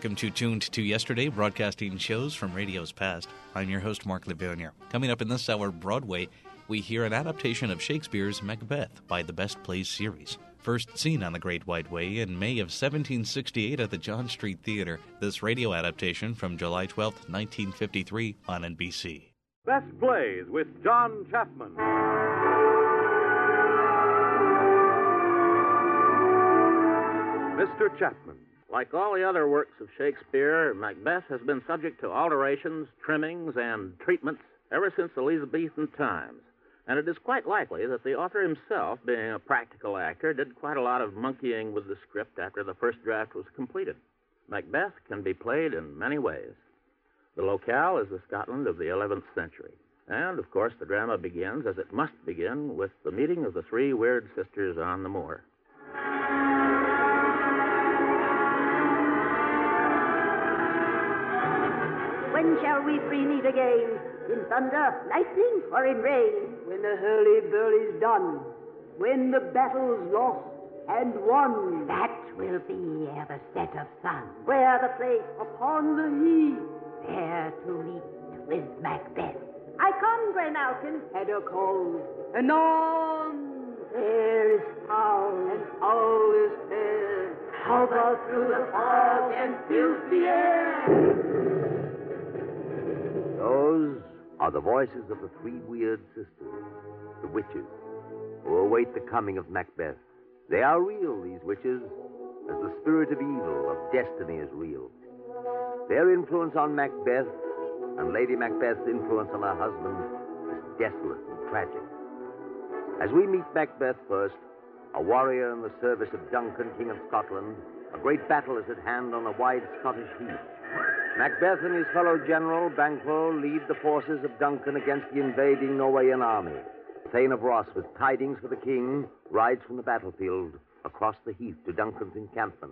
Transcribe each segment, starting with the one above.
Welcome to Tuned to Yesterday, broadcasting shows from radio's past. I'm your host, Mark Lavergne. Coming up in this hour, Broadway, we hear an adaptation of Shakespeare's Macbeth by the Best Plays series. First seen on the Great White Way in May of 1768 at the John Street Theater, this radio adaptation from July 12, 1953 on NBC. Best Plays with John Chapman. Mr. Chapman. Like all the other works of Shakespeare, Macbeth has been subject to alterations, trimmings, and treatments ever since Elizabethan times. And it is quite likely that the author himself, being a practical actor, did quite a lot of monkeying with the script after the first draft was completed. Macbeth can be played in many ways. The locale is the Scotland of the 11th century. And, of course, the drama begins, as it must begin, with the meeting of the three weird sisters on the moor. When shall we three meet again? In thunder, lightning, or in rain? When the hurly-burly's done. When the battle's lost and won. That will be ere the set of sun. Where the place? Upon the heath. There to meet with Macbeth. I come, Grey Malkin. Header calls. Anon! There is foul, and foul is fair. Hover through the fog and fills the air. Those are the voices of the three weird sisters, the witches, who await the coming of Macbeth. They are real, these witches, as the spirit of evil, of destiny is real. Their influence on Macbeth and Lady Macbeth's influence on her husband is desolate and tragic. As we meet Macbeth first, a warrior in the service of Duncan, King of Scotland, a great battle is at hand on a wide Scottish heath. Macbeth and his fellow general, Banquo, lead the forces of Duncan against the invading Norwegian army. Thane of Ross, with tidings for the king, rides from the battlefield across the heath to Duncan's encampment.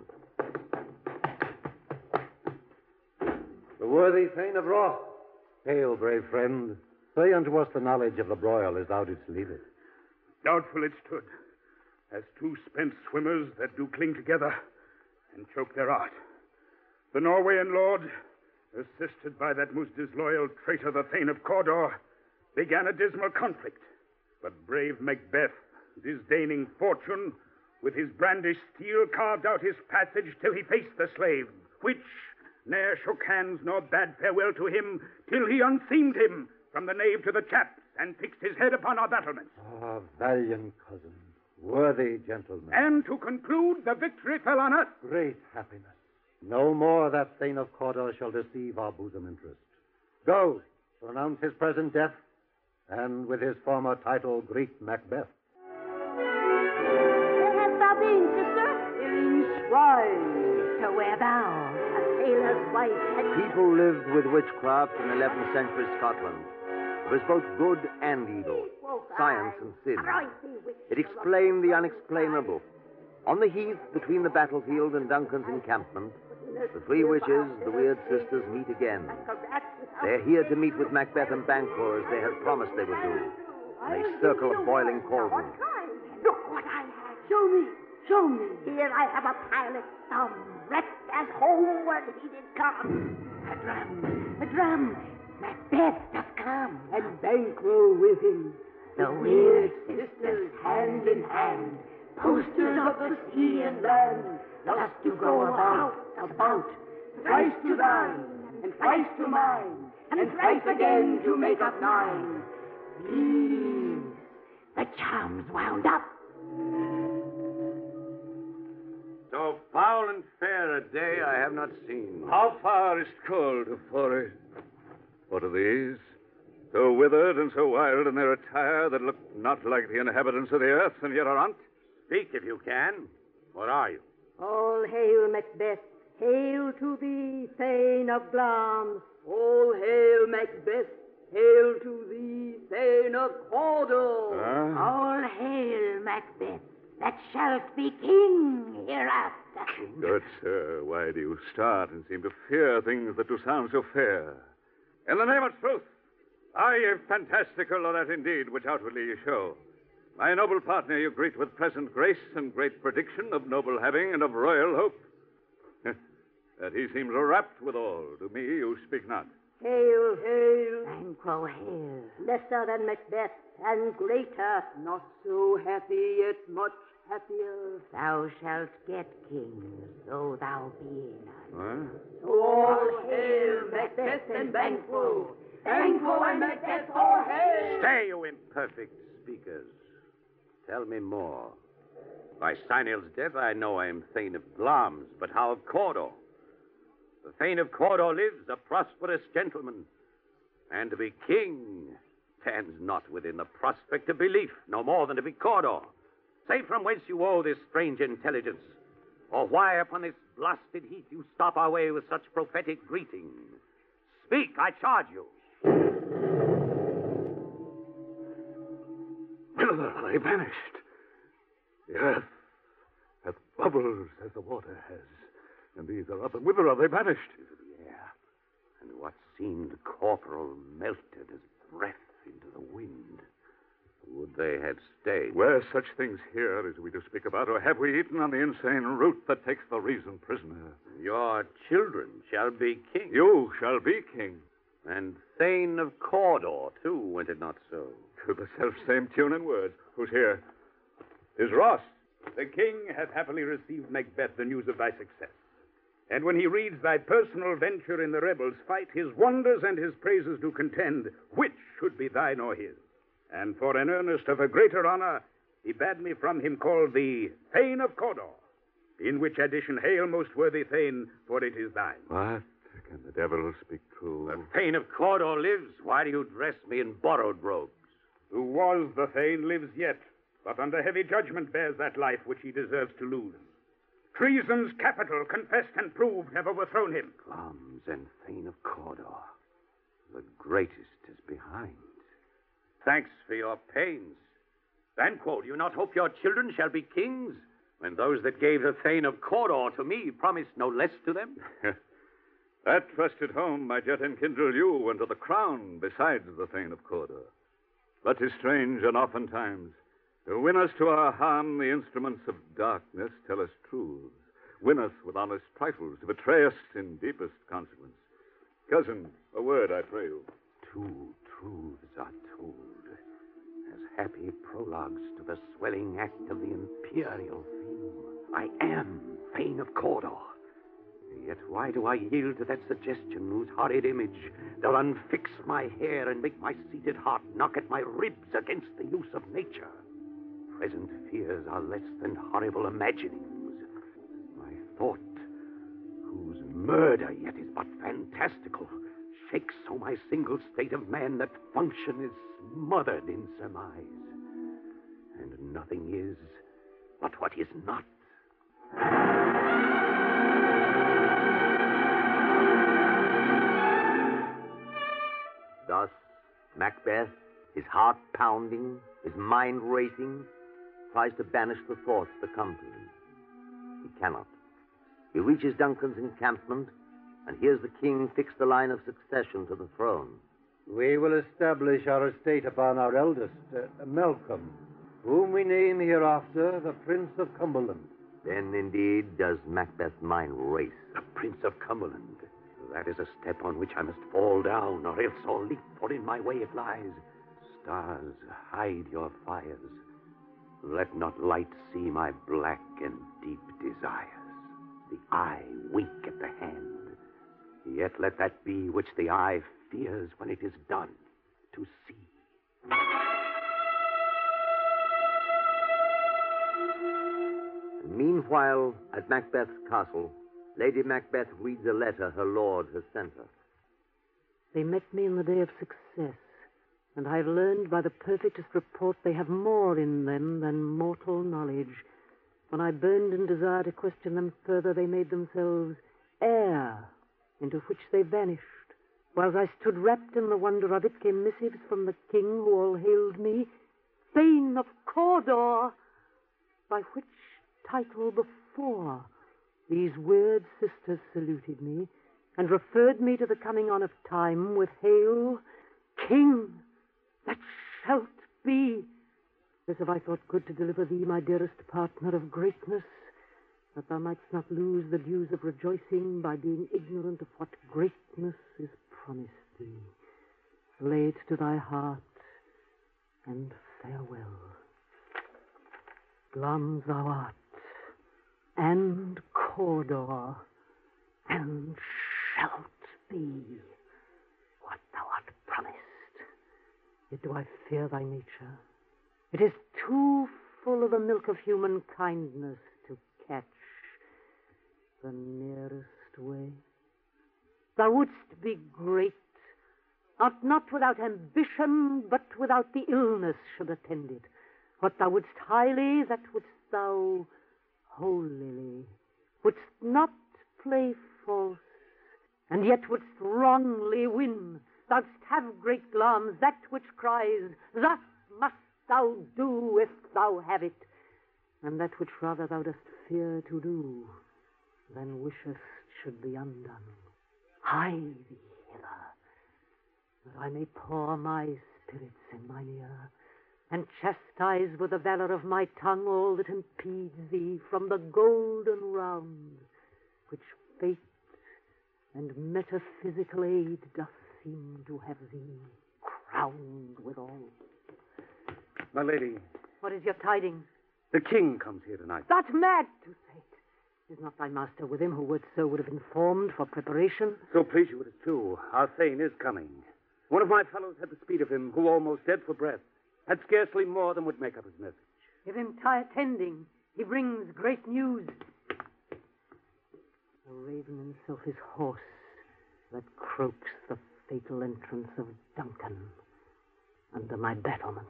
The worthy Thane of Ross, hail, brave friend. Say unto us the knowledge of the broil as thou didst leave it. Doubtful it stood, as two spent swimmers that do cling together and choke their art. The Norwegian lord, assisted by that most disloyal traitor, the Thane of Cawdor, began a dismal conflict. But brave Macbeth, disdaining fortune, with his brandished steel carved out his passage till he faced the slave, which ne'er shook hands nor bade farewell to him till he unseamed him from the nave to the chaps and fixed his head upon our battlements. Ah, valiant cousin, worthy gentleman. And to conclude, the victory fell on us. Great happiness. No more that Thane of Cawdor shall deceive our bosom interest. Go, to announce his present death, and with his former title greet Macbeth. Where hast thou been, sister? In swine. To where thou, A sailor's wife. People lived with witchcraft in 11th century Scotland. It was both good and evil, science and sin. It explained the unexplainable. On the heath between the battlefield and Duncan's encampment, the three witches, the weird sisters, meet again. They're here to meet with Macbeth and Banquo as they had promised they would do. They circle a boiling cauldron. look what I have. Show me. Show me. Here I have a pilot thumb, wrecked as homeward he did come. A drum, Macbeth doth come. And Banquo with him. The weird sisters, hand in hand, Posters of the sea and land. thus do go about, Thrice to thine, and thrice to mine, and thrice again to make up nine. These, the charm's wound up. So foul and fair a day I have not seen. How far is it called to forest? What are these? So withered and so wild in their attire that look not like the inhabitants of the earth, and yet are aunt? Speak if you can. What are you? All hail, Macbeth. Hail to thee, Thane of Glamis. All hail, Macbeth. Hail to thee, Thane of Cawdor. All hail, Macbeth, that shalt be king hereafter. Good sir, why do you start and seem to fear things that do sound so fair? In the name of truth, are ye fantastical, or that indeed which outwardly ye show? My noble partner you greet with present grace and great prediction of noble having and of royal hope. that he seems rapt withal. To me you speak not. Hail, hail. Banquo, hail. Lesser than Macbeth, and greater. Not so happy, yet much happier. Thou shalt get king, though thou be none. What? All hail, Macbeth and Banquo. Banquo and Macbeth, all hail. Stay, you imperfect speakers. Tell me more. By Steinhild's death, I know I am Thane of Glamis, but how of Cawdor? The Thane of Cawdor lives, a prosperous gentleman, and to be king stands not within the prospect of belief, no more than to be Cawdor. Say from whence you owe this strange intelligence, or why upon this blasted heath you stop our way with such prophetic greeting. Speak, I charge you. Whither are they vanished? The earth hath bubbles as the water has, and these are up, and whither are they vanished? Into the air, and what seemed corporal melted as breath into the wind. Would they had stayed? Were such things here as we do speak about, or have we eaten on the insane root that takes the reason prisoner? Your children shall be king. You shall be king. And Thane of Cawdor, too, went it not so? To the self-same tune and words. Who's here? Is Ross. The king hath happily received, Macbeth, the news of thy success. And when he reads thy personal venture in the rebels' fight, his wonders and his praises do contend, which should be thine or his. And for an earnest of a greater honor, he bade me from him call thee Thane of Cawdor, in which addition hail, most worthy Thane, for it is thine. What? Can the devil speak true? The Thane of Cawdor lives. Why do you dress me in borrowed robes? Who was the Thane lives yet, but under heavy judgment bears that life which he deserves to lose. Treason's capital, confessed and proved, have overthrown him. Glamis and Thane of Cawdor, the greatest is behind. Thanks for your pains. Banquo, do you not hope your children shall be kings, when those that gave the Thane of Cawdor to me promised no less to them? That trusted home might yet enkindle you unto the crown besides the Thane of Cawdor. But 'tis strange, and oftentimes, to win us to our harm, the instruments of darkness tell us truths, win us with honest trifles, to betray us in deepest consequence. Cousin, a word, I pray you. Two truths are told, as happy prologues to the swelling act of the imperial theme. I am Thane of Cawdor. Yet why do I yield to that suggestion whose horrid image doth unfix my hair and make my seated heart knock at my ribs against the use of nature? Present fears are less than horrible imaginings. My thought, whose murder yet is but fantastical, shakes so my single state of man that function is smothered in surmise. And nothing is but what is not. Thus, Macbeth, his heart pounding, his mind racing, tries to banish the thoughts that come to him. He cannot. He reaches Duncan's encampment and hears the king fix the line of succession to the throne. We will establish our estate upon our eldest, Malcolm, whom we name hereafter the Prince of Cumberland. Then, indeed, does Macbeth's mind race. The Prince of Cumberland. That is a step on which I must fall down, or else all leap, for in my way it lies. Stars, hide your fires. Let not light see my black and deep desires. The eye wink at the hand. Yet let that be which the eye fears when it is done to see. And meanwhile, at Macbeth's castle, Lady Macbeth reads a letter her lord has sent her. They met me in the day of success, and I've learned by the perfectest report they have more in them than mortal knowledge. When I burned in desire to question them further, they made themselves air, into which they vanished. While I stood wrapped in the wonder of it, came missives from the king who all hailed me Thane of Cawdor, by which title before these weird sisters saluted me and referred me to the coming on of time with hail, King, that shalt be. This have I thought good to deliver thee, my dearest partner of greatness. that thou mightst not lose the dews of rejoicing by being ignorant of what greatness is promised thee. Lay it to thy heart, and farewell. Glum thou art, and Cawdor, and shalt be what thou art promised. Yet do I fear thy nature. It is too full of the milk of human kindness to catch the nearest way. Thou wouldst be great, not without ambition, but without the illness should attend it. What thou wouldst highly, that wouldst thou holily. Wouldst not play false, and yet wouldst wrongly win. Thou'dst have great glams, that which cries, thus must thou do if thou have it, and that which rather thou dost fear to do than wishest should be undone. Hie thee hither, that I may pour my spirits in mine ear, and chastise with the valor of my tongue all that impedes thee from the golden round which fate and metaphysical aid doth seem to have thee crowned withal. My lady. What is your tidings? The king comes here tonight. That's mad to say it. Is not thy master with him, who would have informed for preparation? So please you, it is true. Our Thane is coming. One of my fellows had the speed of him, who almost dead for breath, had scarcely more than would make up his message. Give him tending. He brings great news. The raven himself is hoarse that croaks the fatal entrance of Duncan under my battlements.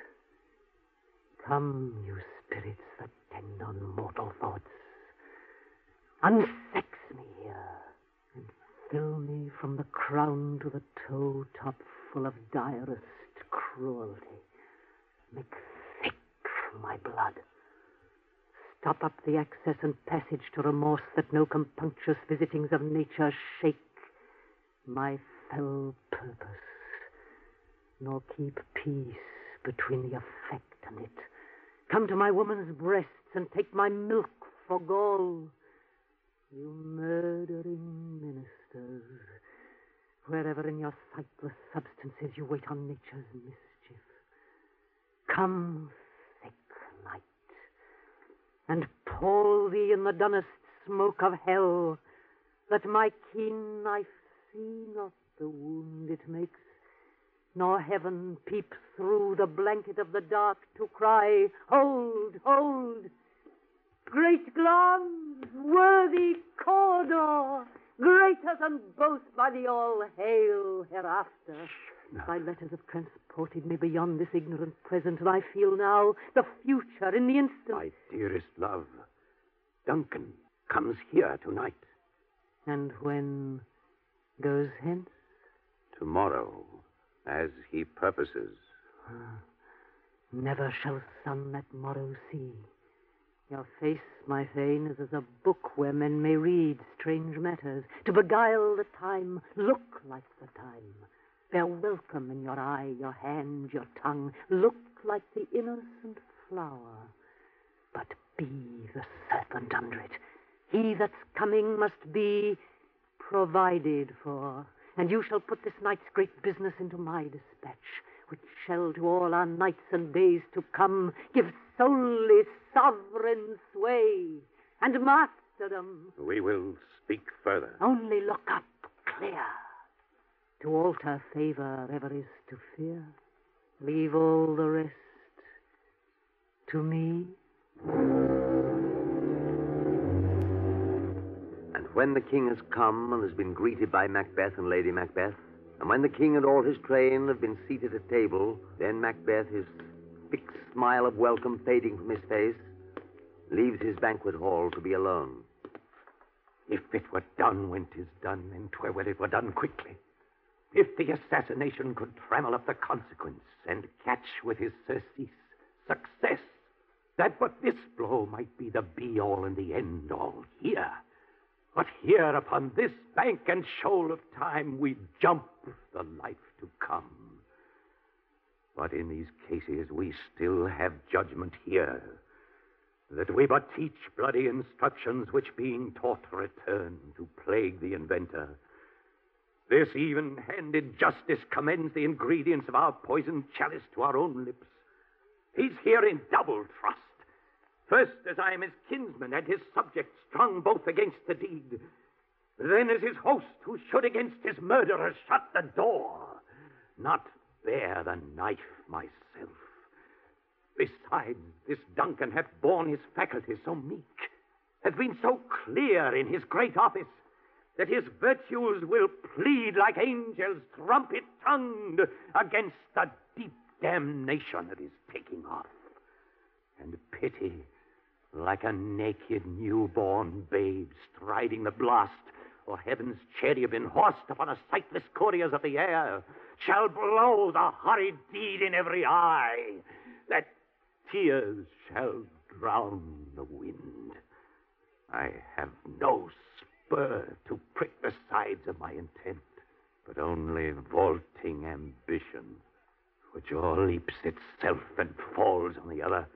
Come, you spirits that tend on mortal thoughts. Unsex me here, and fill me from the crown to the toe top full of direst cruelty. Make thick my blood. Stop up the access and passage to remorse, that no compunctious visitings of nature shake my fell purpose, nor keep peace between the effect and it. Come to my woman's breasts and take my milk for gall, you murdering ministers. Wherever in your sightless substances you wait on nature's mischief. Come, thick night, and pall thee in the dunnest smoke of hell, that my keen knife see not the wound it makes, nor heaven peep through the blanket of the dark to cry, hold, hold! Great glams, worthy Cawdor, greater than both by the all-hail hereafter. No. Thy letters have transported me beyond this ignorant present, and I feel now the future in the instant. My dearest love, Duncan comes here tonight. And when goes hence? Tomorrow, as he purposes. Never shall sun that morrow see. Your face, my Thane, is as a book where men may read strange matters. To beguile the time, look like the time. Bear welcome in your eye, your hand, your tongue. Look like the innocent flower, but be the serpent under it. He that's coming must be provided for, and you shall put this night's great business into my dispatch, which shall to all our nights and days to come give solely sovereign sway and masterdom. We will speak further. Only look up clear. To alter favor ever is to fear. Leave all the rest to me. And when the king has come and has been greeted by Macbeth and Lady Macbeth, and when the king and all his train have been seated at table, then Macbeth, his fixed smile of welcome fading from his face, leaves his banquet hall to be alone. If it were done when 'tis done, then 'twere well it were done quickly. If the assassination could trammel up the consequence and catch with his surcease success, that but this blow might be the be-all and the end-all here. But here upon this bank and shoal of time we jump the life to come. But in these cases we still have judgment here. that we but teach bloody instructions which being taught return to plague the inventor. This even-handed justice commends the ingredients of our poisoned chalice to our own lips. He's here in double trust. First, as I am his kinsman and his subject, strung both against the deed. Then as his host, who should against his murderer shut the door, not bear the knife myself. Besides, this Duncan hath borne his faculties so meek, hath been so clear in his great office, that his virtues will plead like angels trumpet-tongued against the deep damnation that is taking off. And pity, like a naked newborn babe striding the blast, or heaven's cherubim horsed upon a sightless couriers of the air, shall blow the horrid deed in every eye, that tears shall drown the wind. I have no spur to prick the sides of my intent, but only vaulting ambition, which o'erleaps itself and falls on the other.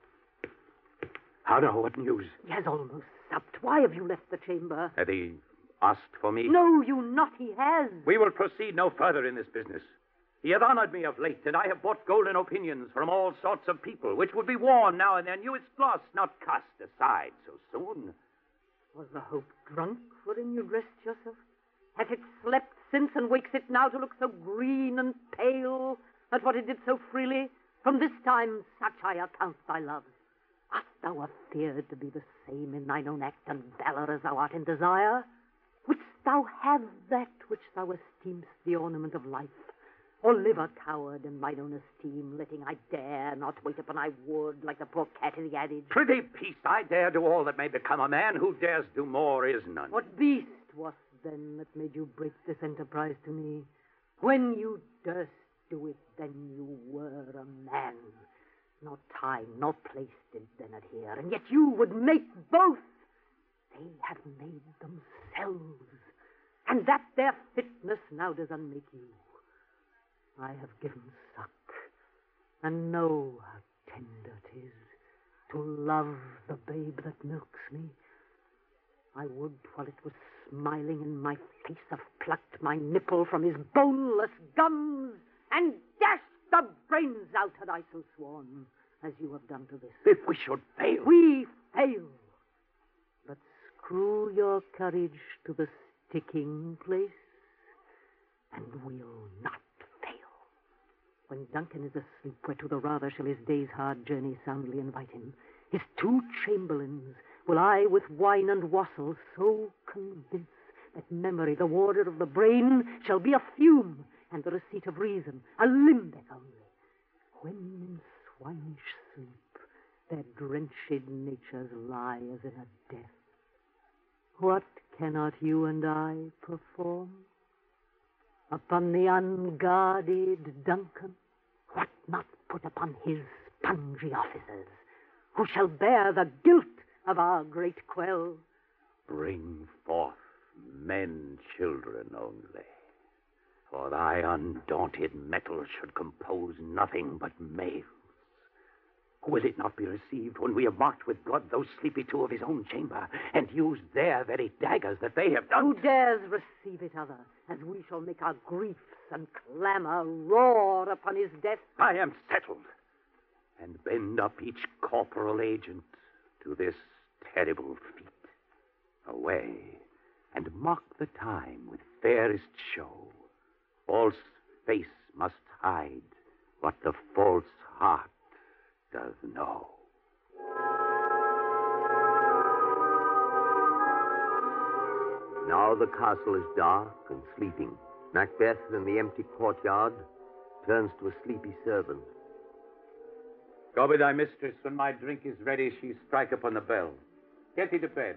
How now, what news? He has almost supped. Why have you left the chamber? Had he asked for me? No, you not. He has. We will proceed no further in this business. He hath honored me of late, and I have bought golden opinions from all sorts of people, which would be worn now in their newest gloss, not cast aside so soon. Was the hope drunk wherein you dressed yourself? Hath it slept since and wakes it now to look so green and pale at what it did so freely? From this time such I account thy love. Art thou afeared to be the same in thine own act and valor as thou art in desire? Wouldst thou have that which thou esteem'st the ornament of life? Or live a coward in mine own esteem, letting I dare not wait upon I would, like the poor cat in the adage? Prithee, peace, I dare do all that may become a man. Who dares do more is none. What beast was then that made you break this enterprise to me? When you durst do it, then you were a man. Nor time nor place did then adhere, and yet you would make both. They have made themselves, and that their fitness now does unmake you. I have given suck, and know how tender 'tis to love the babe that milks me. I would, while it was smiling in my face, have plucked my nipple from his boneless gums and dashed the brains out had I so sworn, as you have done to this. If we should fail. We fail. But screw your courage to the sticking place, and we'll not fail. When Duncan is asleep, whereto the rather shall his day's hard journey soundly invite him, his 2 chamberlains will I with wine and wassail so convince that memory, the warder of the brain, shall be a fume, and the receipt of reason a limbeck only. When in swinish sleep their drenched natures lie as in a death, what cannot you and I perform? Upon the unguarded Duncan, what not put upon his spongy officers, who shall bear the guilt of our great quell? Bring forth men, children only, for thy undaunted mettle should compose nothing but males. Will it not be received when we have marked with blood those sleepy 2 of his own chamber, and used their very daggers that they have done? Who dares receive it other, as we shall make our griefs and clamor roar upon his death? I am settled, and bend up each corporal agent to this terrible feat. Away, and mark the time with fairest show. False face must hide what the false heart does know. Now the castle is dark and sleeping. Macbeth, in the empty courtyard, turns to a sleepy servant. Go with thy mistress. When my drink is ready, she strike upon the bell. Get thee to bed.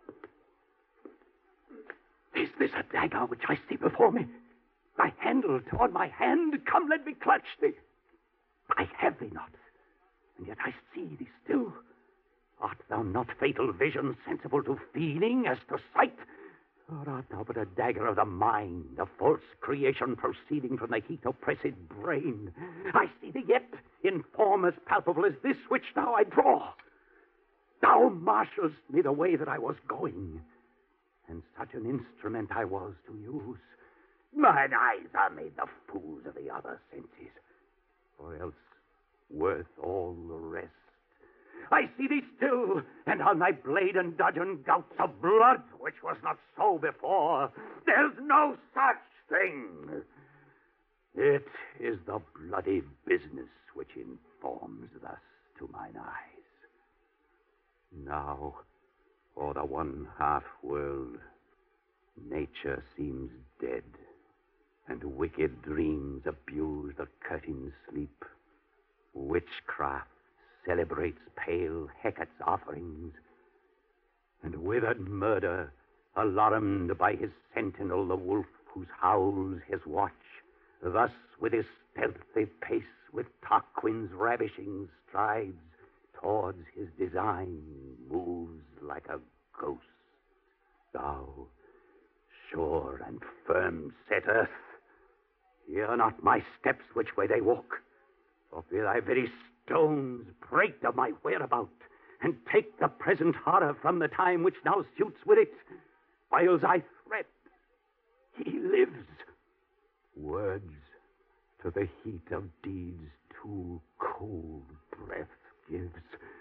Is this a dagger which I see before me? Thy handle toward my hand. Come, let me clutch thee. I have thee not, and yet I see thee still. Art thou not fatal vision, sensible to feeling as to sight? Or art thou but a dagger of the mind, a false creation proceeding from the heat-oppressed brain? I see thee yet, in form as palpable as this which now I draw. Thou marshalst me the way that I was going, and such an instrument I was to use. Mine eyes are made the fools of the other senses, or else worth all the rest. I see thee still, and on thy blade and dudgeon gouts of blood, which was not so before. There's no such thing. It is the bloody business which informs thus to mine eyes. Now, o'er the one half world, nature seems dead, and wicked dreams abuse the curtain's sleep. Witchcraft celebrates pale Hecate's offerings, and withered murder, alarmed by his sentinel, the wolf whose howls his watch, thus with his stealthy pace, with Tarquin's ravishing strides, towards his design moves like a ghost. Thou, sure and firm set earth, hear not my steps which way they walk, for fear thy very stones break of my whereabout, and take the present horror from the time which now suits with it, whiles I threat. He lives. Words to the heat of deeds too cold breath gives.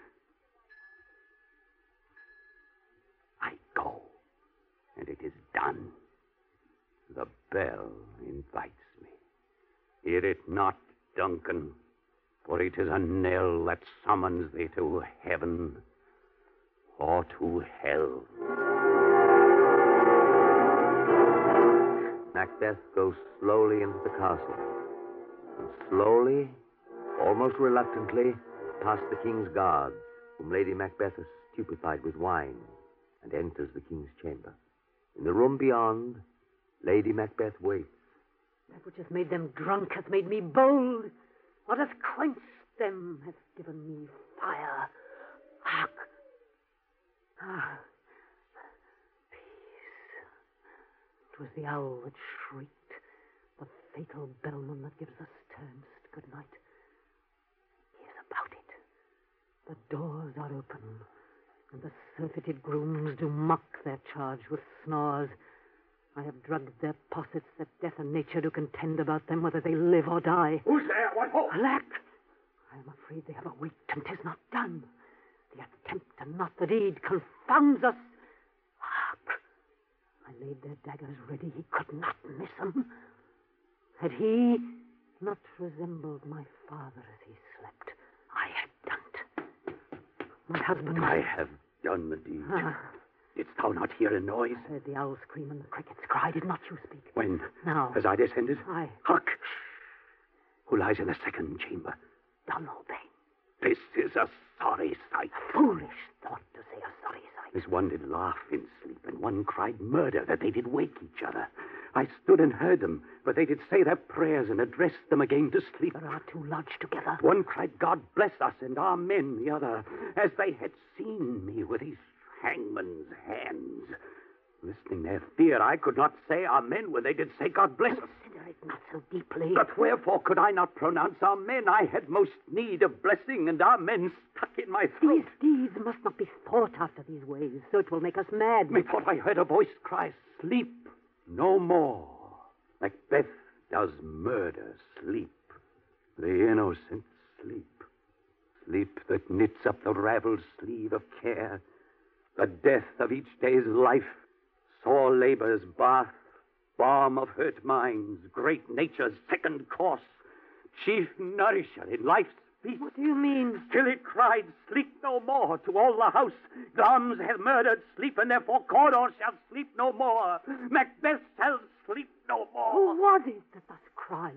I go, and it is done. The bell invites me. Hear it not, Duncan, for it is a knell that summons thee to heaven or to hell. Macbeth goes slowly into the castle, and slowly, almost reluctantly, past the king's guards, whom Lady Macbeth is stupefied with wine, and enters the king's chamber. In the room beyond, Lady Macbeth waits. That which has made them drunk hath made me bold. What hath quenched them hath given me fire. Hark! Ah, peace. It was the owl that shrieked, the fatal bellman that gives the sternest good night. He is about it. The doors are open, and the surfeited grooms do mock their charge with snores. I have drugged their possets that death and nature do contend about them, whether they live or die. Who's there? What for? Alack! I am afraid they have awaked, and 'tis not done. The attempt and not the deed confounds us. Hark! I laid their daggers ready. He could not miss them. Had he not resembled my father as he slept, I had done it. My husband... I have done the deed. Didst thou not hear a noise? I heard the owl scream and the crickets cry. Did not you speak? When? Now. As I descended? Aye. Hark! Who lies in the second chamber? Dunlopane. This is a sorry sight. Foolish thought to say a sorry sight. As one did laugh in sleep, and one cried murder, that they did wake each other. I stood and heard them, but they did say their prayers and addressed them again to sleep. There are two lodged together. One cried, God bless us and amen, the other, as they had seen me with his hangman's hands. Listening their fear, I could not say amen when they did say God bless us. Consider it not so deeply. But wherefore could I not pronounce amen? I had most need of blessing, and amen stuck in my throat. These deeds must not be thought after these ways, so it will make us mad. Methought I heard a voice cry, sleep no more. Macbeth does murder sleep. The innocent sleep. Sleep that knits up the raveled sleeve of care. The death of each day's life. Sore labor's bath. Balm of hurt minds. Great nature's second course. Chief nourisher in life's feast. What do you mean? Till it cried, sleep no more to all the house. Glamis hath murdered sleep, and therefore Cawdor shall sleep no more. Macbeth shall sleep no more. Who was it that thus cried?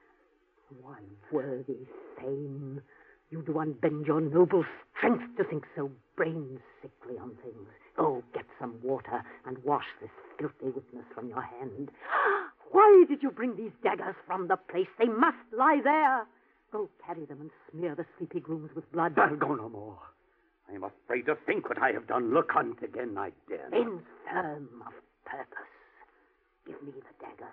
Why, worthy Thane, you do unbend your noble strength to think so brain-sickly on things. Oh, get some water and wash this filthy witness from your hand. Why did you bring these daggers from the place? They must lie there. Go carry them and smear the sleepy grooms with blood. I'll go no more. I am afraid to think what I have done. Look on't again, I dare not. Infirm of purpose. Give me the daggers.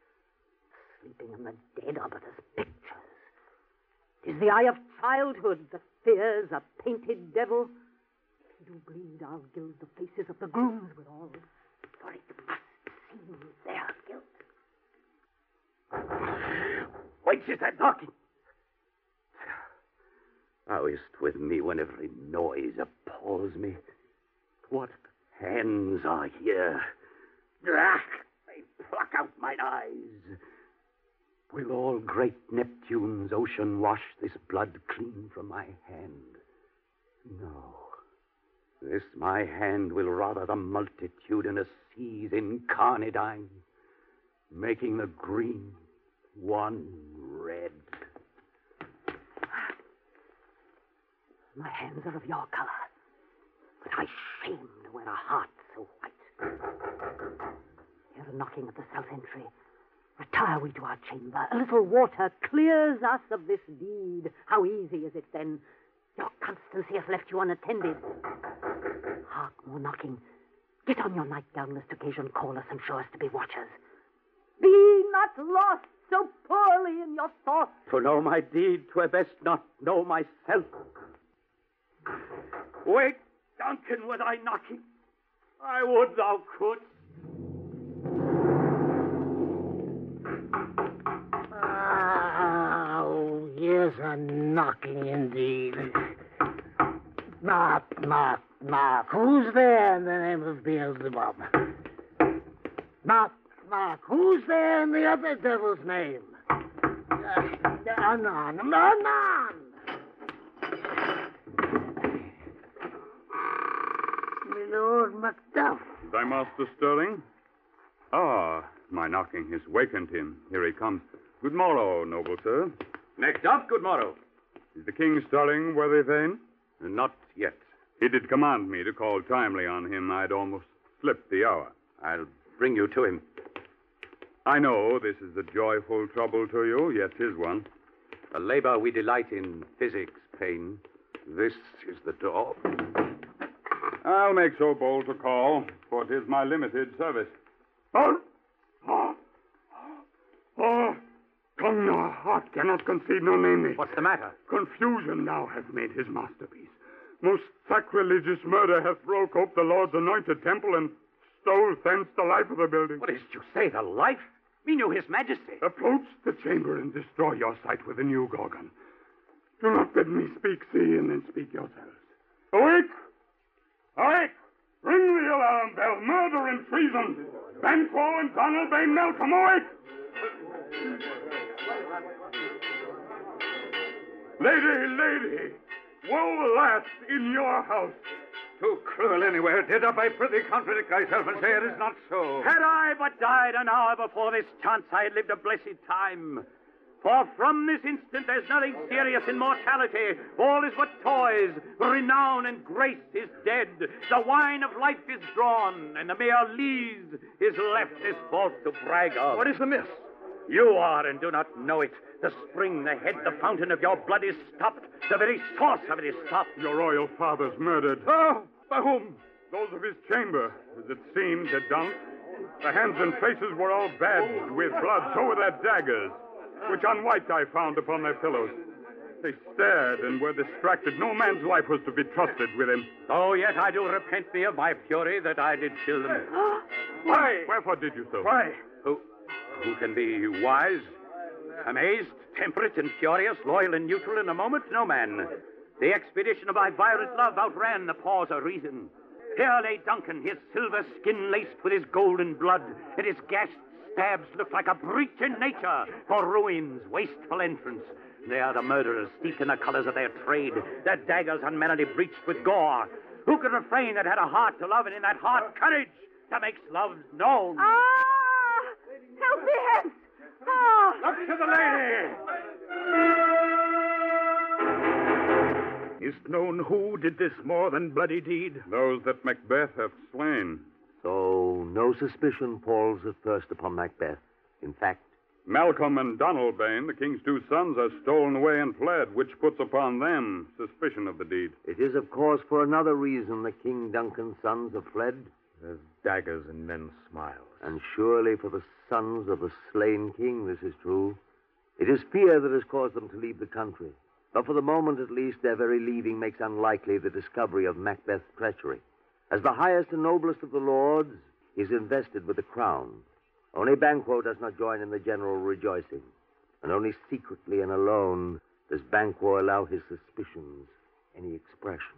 Sleeping and the dead are but as pictures. 'Tis the eye of childhood that fears a painted devil. If he you bleed, I'll gild the faces of the grooms with all, for it must seem their guilt. Whence is that knocking? Thou is with me when every noise appalls me. What hands are here? They pluck out mine eyes. Will all great Neptune's ocean wash this blood clean from my hand? No. This my hand will rather the multitudinous seas incarnadine, making the green one red. My hands are of your color, but I shame to wear a heart so white. Hear a knocking at the south entry. Retire we to our chamber. A little water clears us of this deed. How easy is it then? Your constancy has left you unattended. Hark, more knocking. Get on your nightgown lest occasion call us and show us to be watchers. Be not lost so poorly in your thoughts. To know my deed, 'twere best not know myself. Wake, Duncan, with thy knocking. I would thou couldst. Oh, here's a knocking indeed. Knock, knock, knock. Who's there in the name of Beelzebub? Knock, knock. Who's there in the other devil's name? Anon, anon. My Lord Macduff. Thy master stirring? Ah, my knocking has wakened him. Here he comes. Good morrow, noble sir. Macduff, good morrow. Is the king stirring, worthy Thane? Not yet. He did command me to call timely on him. I'd almost slipped the hour. I'll bring you to him. I know this is a joyful trouble to you, yet 'tis one. A labor we delight in, physics, pain. This is the door. I'll make so bold to call, for 'tis my limited service. Come, no heart cannot conceive no name. What's the matter? Confusion now hath made his masterpiece. Most sacrilegious murder hath broke up the Lord's anointed temple and stole thence the life of the building. What is it you say, the life? We knew his majesty. Approach the chamber and destroy your sight with a new Gorgon. Do not bid me speak, see, and then speak yourselves. Awake! Awake! Ring the alarm bell. Murder and treason. Banquo and Donalbain Malcolm, awake! Lady, woe last in your house. Too cruel anywhere. Did I prithee contradict thyself and say it is not so? Had I but died an hour before this chance, I had lived a blessed time. For from this instant there's nothing serious in mortality. All is but toys. Renown and grace is dead. The wine of life is drawn, and the mere lees is left as fault to brag of. What is amiss? You are and do not know it. The spring, the head, the fountain of your blood is stopped. The very source of it is stopped. Your royal father's murdered. Oh, by whom? Those of his chamber, as it seems, had done. The hands and faces were all badged with blood, so were their daggers, which unwhite I found upon their pillows. They stared and were distracted. No man's life was to be trusted with him. Oh, yet I do repent me of my fury that I did kill them. Why? Wherefore did you so? Why? Who can be wise, amazed, temperate and furious, loyal and neutral in a moment? No man. The expedition of my violent love outran the pause of reason. Here lay Duncan, his silver skin laced with his golden blood, and his gashed stabs looked like a breach in nature for ruin's wasteful entrance. They are the murderers, steeped in the colors of their trade, their daggers unmannerly breached with gore. Who could refrain that had a heart to love, and in that heart courage that makes love known? Help me, hence! Ah! Look to the lady! Is't known who did this more than bloody deed? Those that Macbeth hath slain. So no suspicion falls at first upon Macbeth. In fact, Malcolm and Donalbain, the king's two sons, are stolen away and fled, which puts upon them suspicion of the deed. it is, of course, for another reason the King Duncan's sons have fled. There's daggers in men's smiles. And surely for the sons of the slain king this is true. It is fear that has caused them to leave the country. But for the moment, at least, their very leaving makes unlikely the discovery of Macbeth's treachery. As the highest and noblest of the lords, he is invested with the crown. Only Banquo does not join in the general rejoicing. And only secretly and alone does Banquo allow his suspicions any expression.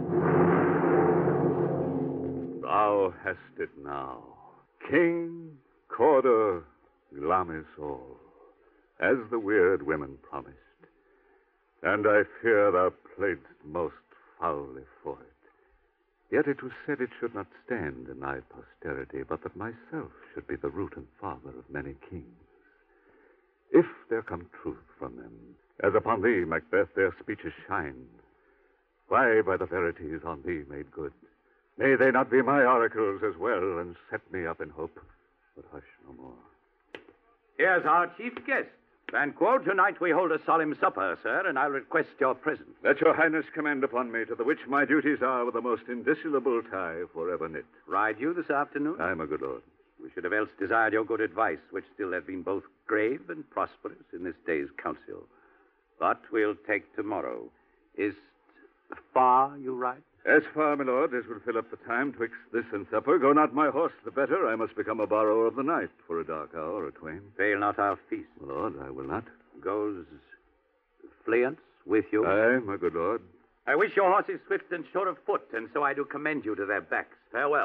Thou hast it now, King Cawdor Glamis all, as the weird women promised. And I fear thou playedst most foully for it. Yet it was said it should not stand in thy posterity, but that myself should be the root and father of many kings. If there come truth from them, as upon thee, Macbeth, their speeches shine, why, by the verities on thee made good, may they not be my oracles as well, and set me up in hope? But hush no more. Here's our chief guest. Banquo, tonight we hold a solemn supper, sir, and I'll request your presence. Let your highness command upon me, to the which my duties are with the most indissoluble tie forever knit. Ride you this afternoon? Aye, my good lord. We should have else desired your good advice, which still have been both grave and prosperous in this day's council. But we'll take tomorrow. Is far you ride? As far, my lord, as will fill up the time twixt this and supper. Go not my horse the better. I must become a borrower of the night for a dark hour or twain. Fail not our feast. My lord, I will not. Goes Fleance with you? Aye, my good lord. I wish your horses swift and sure of foot, and so I do commend you to their backs. Farewell.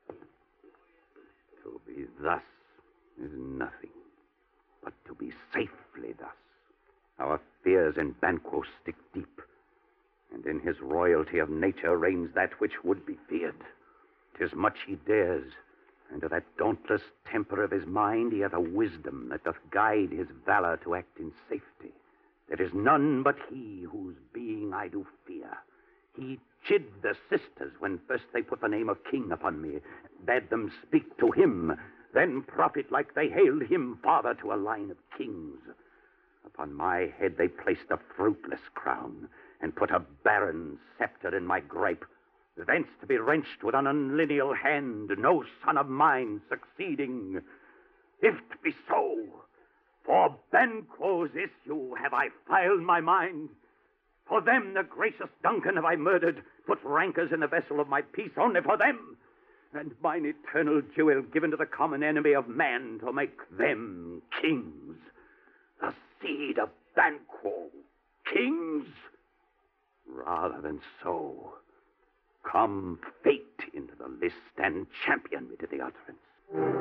To be thus is nothing, but to be safely thus. Our fears in Banquo stick deep, and in his royalty of nature reigns that which would be feared. 'Tis much he dares, and to that dauntless temper of his mind he hath a wisdom that doth guide his valor to act in safety. There is none but he whose being I do fear. He chid the sisters when first they put the name of king upon me, bade them speak to him, then profit like they hailed him father to a line of kings. Upon my head they placed a fruitless crown, and put a barren scepter in my gripe, thence to be wrenched with an unlineal hand, no son of mine succeeding. If 't be so, for Banquo's issue have I filed my mind. For them the gracious Duncan have I murdered, put rankers in the vessel of my peace only for them, and mine eternal jewel given to the common enemy of man to make them kings. The seed of Banquo, kings? Rather than so, come fate into the list and champion me to the utterance.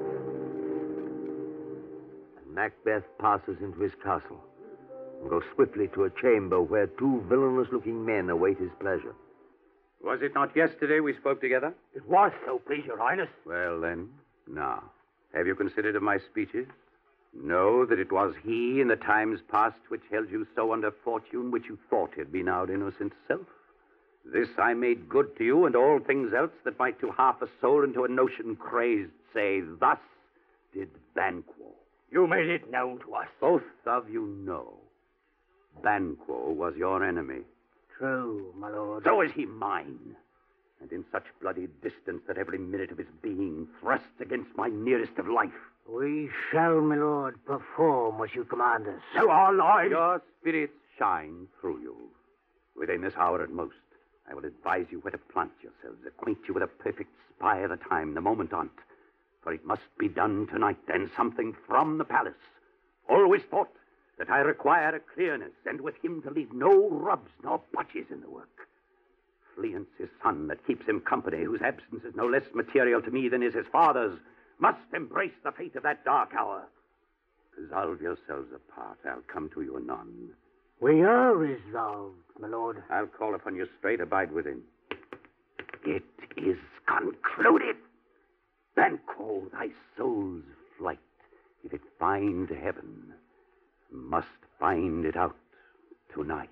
And Macbeth passes into his castle and goes swiftly to a chamber where two villainous-looking men await his pleasure. Was it not yesterday we spoke together? It was so, please, your highness. Well, then, now, have you considered of my speeches? Know that it was he in the times past which held you so under fortune which you thought had been our innocent self. This I made good to you, and all things else that might to half a soul into a notion crazed say, thus did Banquo. You made it known to us. Both of you know Banquo was your enemy. True, my lord. So is he mine, and in such bloody distance that every minute of his being thrusts against my nearest of life. We shall, my lord, perform what you command us. So our lives... Your spirits shine through you. Within this hour at most, I will advise you where to plant yourselves, acquaint you with a perfect spy at a time, the moment on't. For it must be done tonight, and something from the palace. Always thought that I require a clearness, and with him to leave no rubs nor botches in the work. Fleance, his son, that keeps him company, whose absence is no less material to me than is his father's, must embrace the fate of that dark hour. Resolve yourselves apart. I'll come to you anon. We are resolved, my lord. I'll call upon you straight. Abide within. It is concluded. Banquo, thy soul's flight, if it find heaven, must find it out tonight.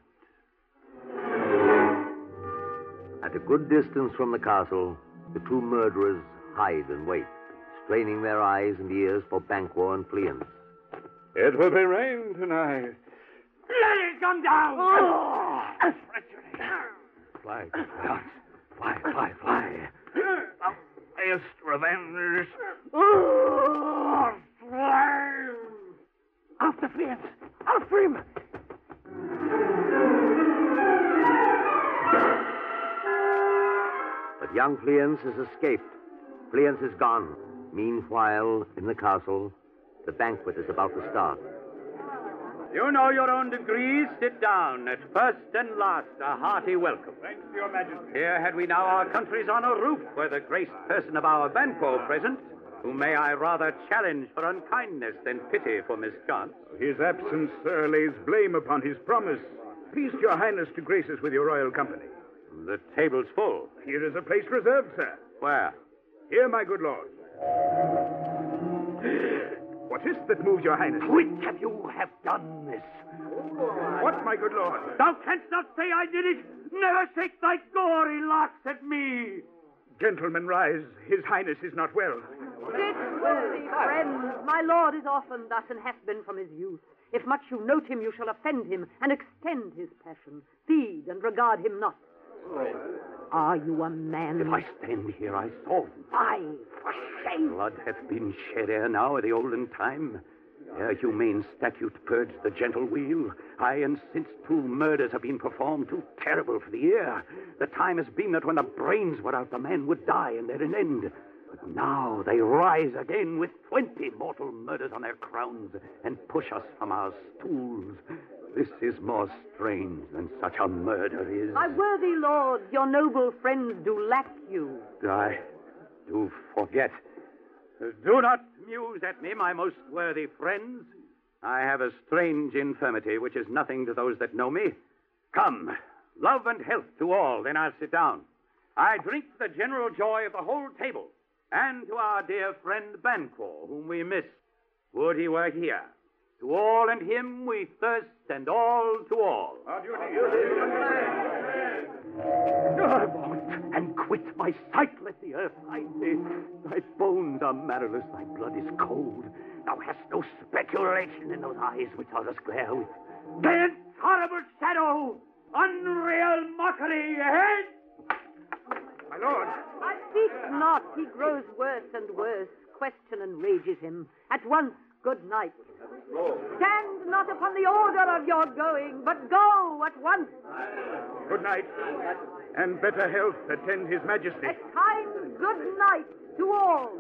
At a good distance from the castle, the two murderers hide and wait, straining their eyes and ears for Banquo and Fleance. It will be rain tonight. Let it come down! Oh! Fly, Fleance. Fly, fly. Thou mayest revenge. Oh, fly! After Fleance! After him! young Fleance has escaped. Fleance is gone. Meanwhile, in the castle, the banquet is about to start. You know your own degrees. Sit down. At first and last, a hearty welcome. Thanks, Your Majesty. Here had we now our country's honor roof, where the graced person of our Banquo present, whom may I rather challenge for unkindness than pity for mischance. His absence, sir, lays blame upon his promise. Please, Your Highness, to grace us with your royal company. The table's full. Here is a place reserved, sir. Where? Here, my good lord. What is that moves Your Highness? Quick, you have done this. What, my good lord? Thou canst not say I did it. Never shake thy gory locks at me. Gentlemen, rise. His Highness is not well. Sit, worthy friends. My lord is often thus and hath been from his youth. If much you note him, you shall offend him and extend his passion. Feed and regard him not. Are you a man? If I stand here, I saw him. Aye, for shame. Blood hath been shed ere now at the olden time. Ere humane statute purged the gentle wheel. Aye, and since 2 murders have been performed, too terrible for the ear. The time has been that when the brains were out, the man would die and there an end. But now they rise again with 20 mortal murders on their crowns and push us from our stools. This is more strange than such a murder is. My worthy lord, your noble friends do lack you. I do forget. Do not muse at me, my most worthy friends. I have a strange infirmity, which is nothing to those that know me. Come, love and health to all, then I'll sit down. I drink to the general joy of the whole table, and to our dear friend Banquo, whom we miss. Would he were here. To all and him we thirst, and all to all. I won't, and quit my sight, let the earth hide thee. Thy bones are marrowless, thy blood is cold. Thou hast no speculation in those eyes which thou dost glare with. The intolerable shadow, unreal mockery, ahead! My lord. I speak not. He grows worse and worse. Question enrages him. At once, good night. Stand not upon the order of your going, but go at once. Good night. And better health attend His Majesty. At times, good night to all.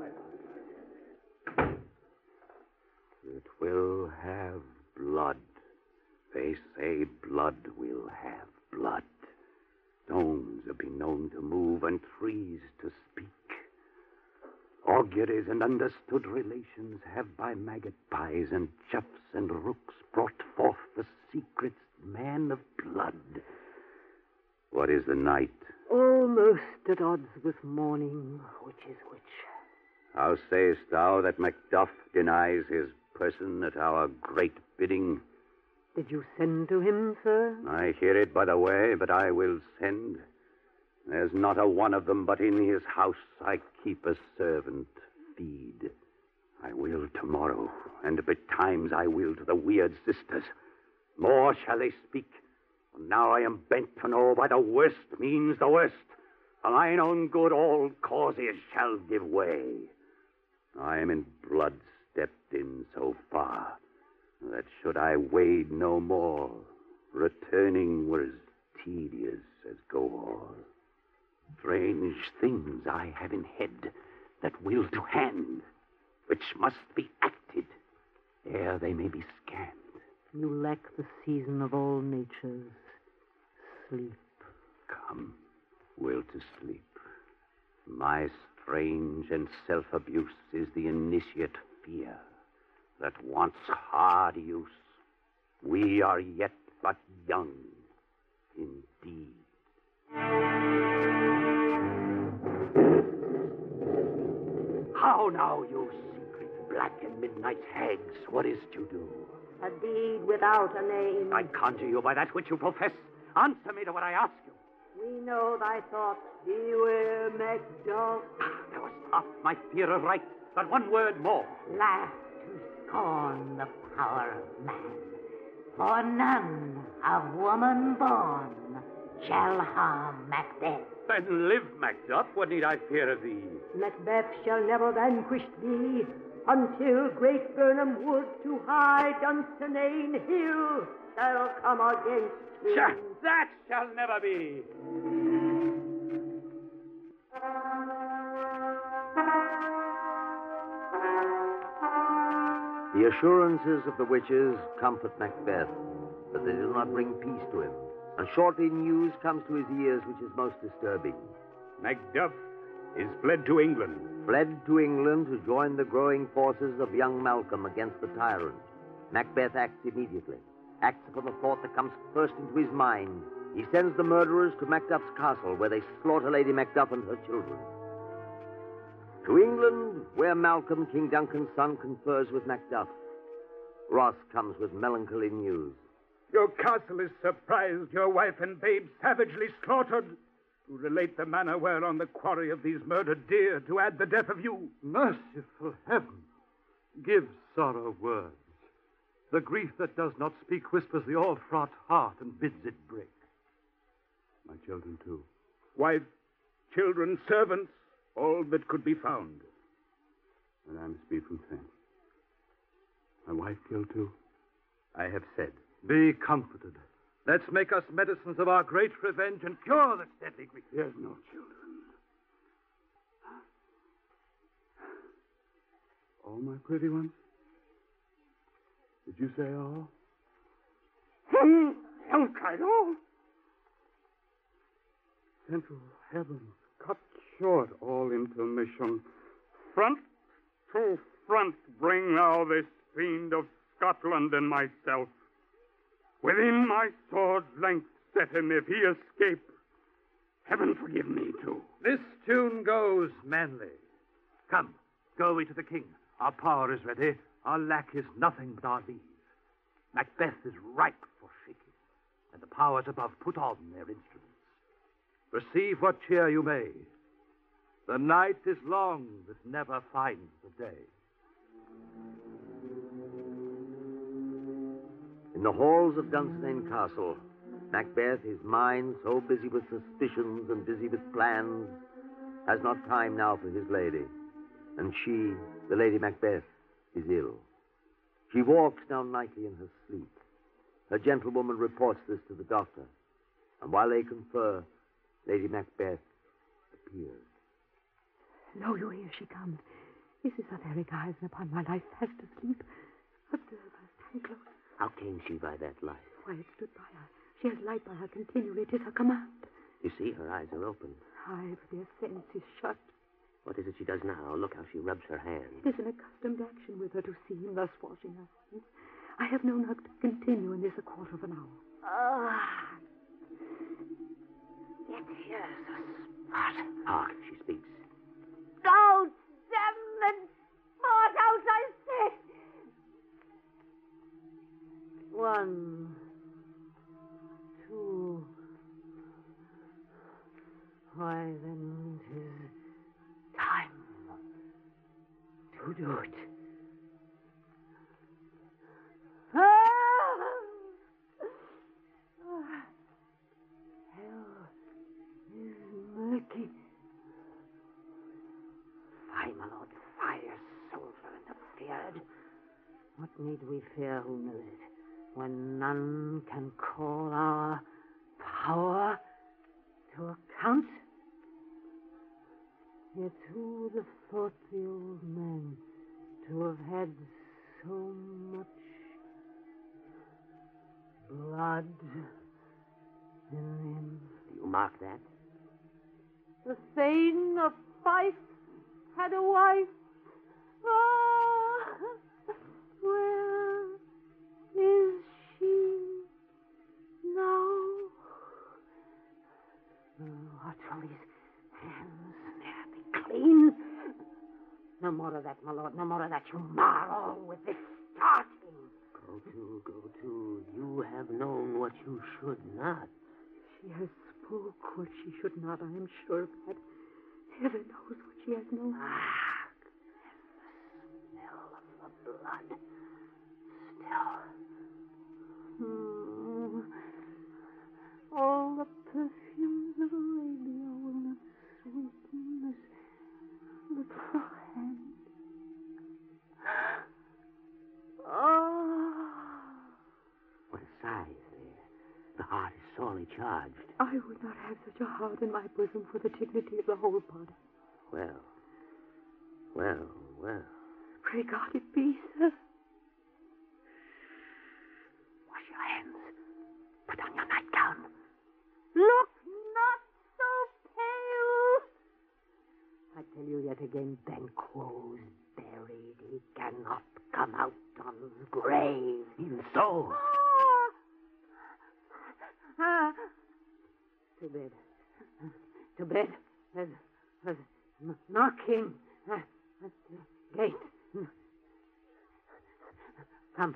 It will have blood. They say blood will have blood. Stones have been known to move and trees to speak. Auguries and understood relations have by magpies and choughs and rooks brought forth the secrets man of blood. What is the night? Almost at odds with morning, which is which. How sayest thou that Macduff denies his person at our great bidding? Did you send to him, sir? I hear it by the way, but I will send. There's not a one of them but in his house I keep a servant feed. I will tomorrow, and betimes I will to the weird sisters. More shall they speak. For now I am bent to know by the worst means the worst. For mine own good all causes shall give way. I am in blood stepped in so far that should I wade no more, returning were as tedious as go all. Strange things I have in head that will to hand, which must be acted ere they may be scanned. You lack the season of all natures, sleep. Come, will to sleep. My strange and self-abuse is the initiate fear that wants hard use. We are yet but young, indeed. How now, you secret black and midnight hags, what is to do? A deed without a name. I conjure you by that which you profess. Answer me to what I ask you. We know thy thoughts. Beware, Macduff. Thou hast half my fear of right, but one word more. Laugh to scorn the power of man. For none of woman born shall harm Macbeth. Then live, Macduff. What need I fear of thee? Macbeth shall never vanquish thee until great Burnham Wood to high Dunsinane Hill shall come against him. That shall never be. The assurances of the witches comfort Macbeth, but they do not bring peace to him. And shortly news comes to his ears which is most disturbing. Macduff is fled to England. Fled to England to join the growing forces of young Malcolm against the tyrant. Macbeth acts immediately, acts upon the thought that comes first into his mind. He sends the murderers to Macduff's castle, where they slaughter Lady Macduff and her children. To England, where Malcolm, King Duncan's son, confers with Macduff. Ross comes with melancholy news. Your castle is surprised, your wife and babe savagely slaughtered. To relate the manner whereon the quarry of these murdered deer, to add the death of you. Merciful heaven, give sorrow words. The grief that does not speak whispers the all-fraught heart and bids it break. My children, too. Wife, children, servants, all that could be found. And I must be from thence. My wife killed, too? I have said. Be comforted. Let's make us medicines of our great revenge and cure this deadly grief. There's no children. All my pretty ones? Did you say all? Hellkite, all. Central heaven, cut short all intermission. Front to front bring thou this fiend of Scotland and myself. Within my sword's length set him if he escape. Heaven forgive me, too. This tune goes, Manly. Come, go we to the king. Our power is ready. Our lack is nothing but our leave. Macbeth is ripe for shaking, and the powers above put on their instruments. Receive what cheer you may. The night is long that never finds the day. In the halls of Dunsinane Castle, Macbeth, his mind so busy with suspicions and busy with plans, has not time now for his lady. And she, the Lady Macbeth, is ill. She walks now nightly in her sleep. Her gentlewoman reports this to the doctor. And while they confer, Lady Macbeth appears. Lo, you hear she comes. This is a very guise, and upon my life fast asleep. Observe her, stand close. How came she by that light? Why, it stood by her. She has light by her continually. It is her command. You see, her eyes are open. Aye, but their sense is shut. What is it she does now? Look how she rubs her hands. It is an accustomed action with her to see him thus washing her hands. I have known her to continue in this a quarter of an hour. Yet here's a spot. Hark, she speaks. Don't, damn spot out, I say. 1, 2. Why, then, 'tis time to do it. Hell is murky. Fie, my lord, fire, sulphur, and a beard. What need we fear, who knows it, when none can call our power to account? Yet who would have thought the old man to have had so much blood in him? Do you mark that? The Thane of Fife had a wife. Ah, where is she now? What will these hands there be clean? No more of that, my lord. No more of that. You mar all with this starting. Go to. You have known what you should not. She has spoke what she should not, I am sure of that. Heaven knows what she has known. The smell of the blood. Still. All the perfumes of Arabia will not sweeten this little hand. What a sigh is there. The heart is sorely charged. I would not have such a heart in my bosom for the dignity of the whole body. Well. Pray God it be, sir. again Banquo's buried. He cannot come out on his grave. Even so. To bed. To bed. There's knocking at the gate. Come.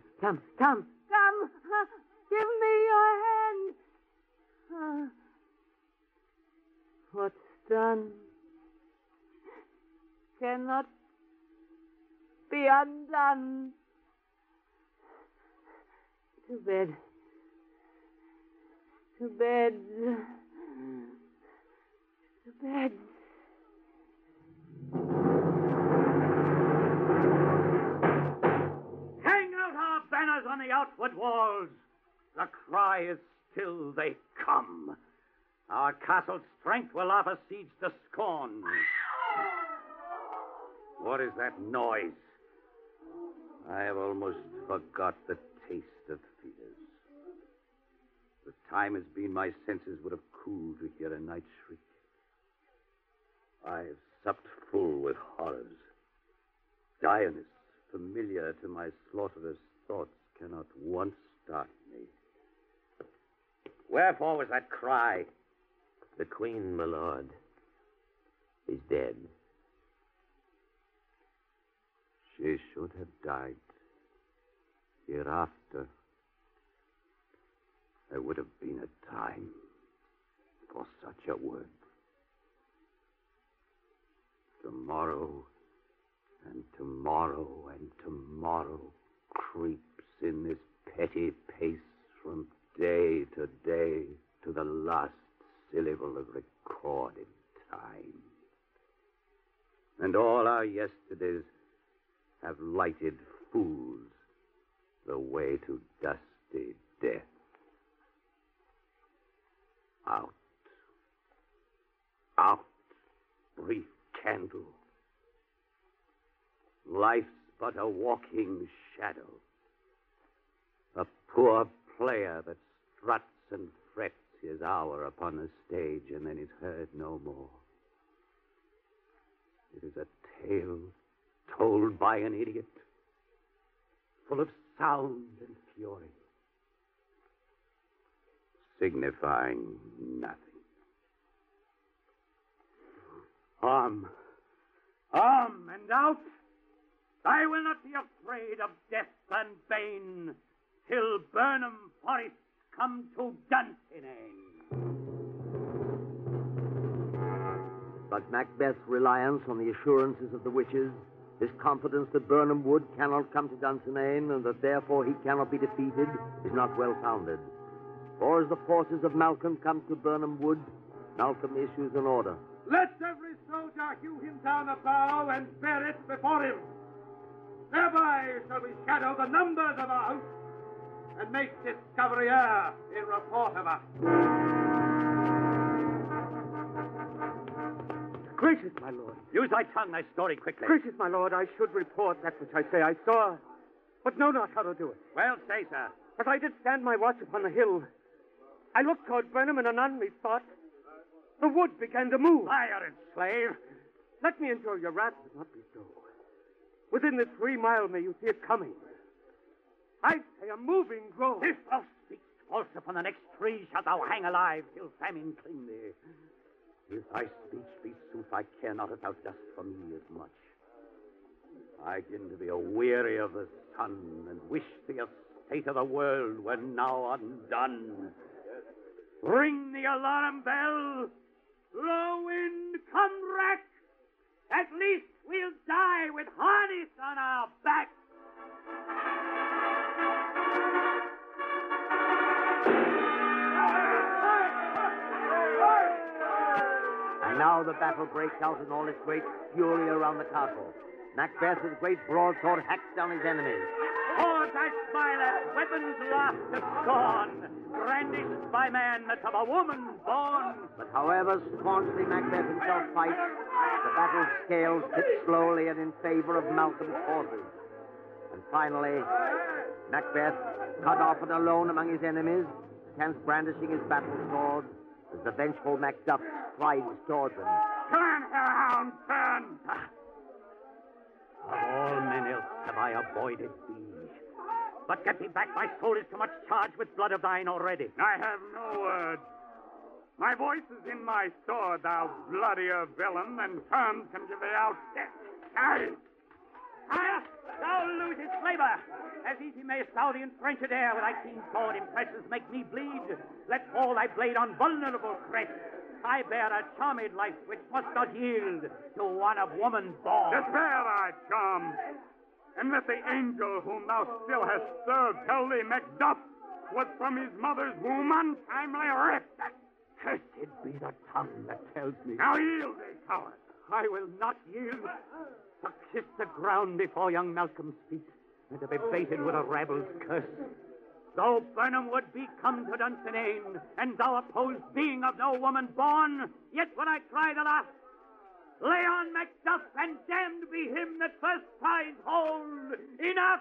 Give me your hand. What's done cannot be undone. To bed. To bed. To bed. Hang out our banners on the outward walls. The cry is still, they come. Our castle's strength will laugh a siege to scorn. What is that noise? I have almost forgot the taste of fears. The time has been my senses would have cooled to hear a night shriek. I have supped full with horrors. Direness, familiar to my slaughterous thoughts, cannot once start me. Wherefore was that cry? The Queen, my lord, is dead. She should have died. Hereafter, there would have been a time for such a word. Tomorrow and tomorrow and tomorrow creeps in this petty pace from day to day to the last syllable of recorded time. And all our yesterdays have lighted fools the way to dusty death. Out, brief candle. Life's but a walking shadow. A poor player that struts and frets his hour upon the stage and then is heard no more. It is a tale told by an idiot, full of sound and fury, signifying nothing. Arm and out. I will not be afraid of death and bane till Burnham Forest come to Dunsinane. But Macbeth's reliance on the assurances of the witches, his confidence that Burnham Wood cannot come to Dunsinane and that therefore he cannot be defeated, is not well founded. For as the forces of Malcolm come to Burnham Wood, Malcolm issues an order. Let every soldier hew him down a bough and bear it before him. Thereby shall we shadow the numbers of our host and make discovery err in report of us. Gracious, my lord. Use thy tongue, thy story quickly. Gracious, my lord, I should report that which I say I saw, but know not how to do it. Well, say, sir. As I did stand my watch upon the hill, I looked toward Burnham, and anon methought the wood began to move. Liar and slave. Let me endure your wrath, but not be so. Within this 3 mile may you see it coming. I say a moving grove. If thou speakst false upon the next tree, shalt thou hang alive till famine cling thee. If thy speech be sooth, I care not if thou dost for me as much. I begin to be aweary of the sun, and wish the estate of the world were now undone. Ring the alarm bell. Blow wind, come wreck. At least we'll die with harness on our back. And now the battle breaks out in all its great fury around the castle. Macbeth with great broadsword hacks down his enemies. Swords I smile at, weapons laughed to scorn, brandished by man that's of a woman born. But however staunchly Macbeth himself fights, the battle scales tip slowly and in favor of Malcolm's forces. And finally, Macbeth, cut off and alone among his enemies, stands brandishing his battle sword as the vengeful Macduff strides towards him. Turn, hellhound, turn! avoided thee. But get thee back, my soul is too much charged with blood of thine already. I have no word. My voice is in my sword, thou bloodier villain, and terms can give thee out death. Aye! Thou losest flavor. As easy mayst thou the entrench'd air with thy keen sword impresses make me bleed. Let fall thy blade on vulnerable crest. I bear a charmed life which must not yield to one of woman born. Despair thy charms, and let the angel whom thou still hast served tell thee Macduff was from his mother's womb untimely ripped. Cursed be the tongue that tells me. Now yield thee, coward. I will not yield, but kiss the ground before young Malcolm's feet, and to be baited with a rabble's curse. Though Burnham would be come to Dunsinane, and thou opposed being of no woman born, yet would I cry the last, lay on Macduff, and damned be him that first tries hold. Enough!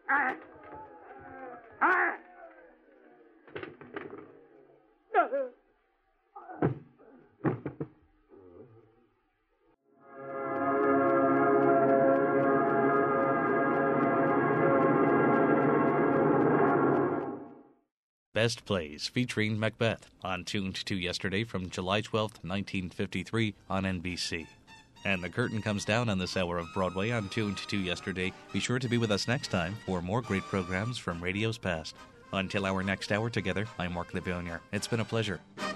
Best Plays, featuring Macbeth, on Tuned to Yesterday from July 12th, 1953 on NBC. And the curtain comes down on this hour of Broadway on Tuned to Yesterday. Be sure to be with us next time for more great programs from radio's past. Until our next hour together, I'm Mark Livonia. It's been a pleasure.